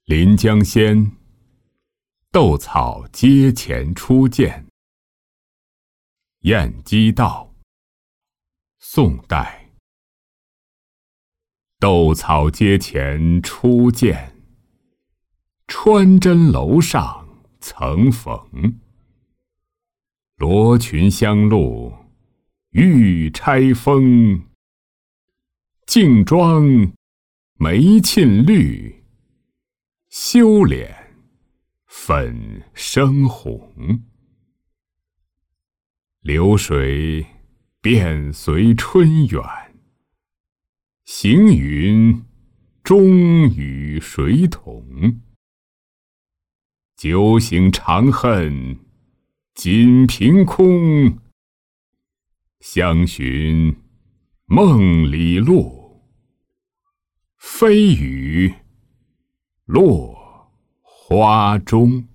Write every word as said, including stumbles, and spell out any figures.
临江仙，斗草阶前初见。晏几道，宋代。斗草阶前初见，穿针楼上曾逢。罗裙香露玉钗风，净妆梅沁绿，羞脸粉生红。流水便随春远，行云终与谁同？酒醒长恨锦屏空，相寻梦里路，飞雨落花中。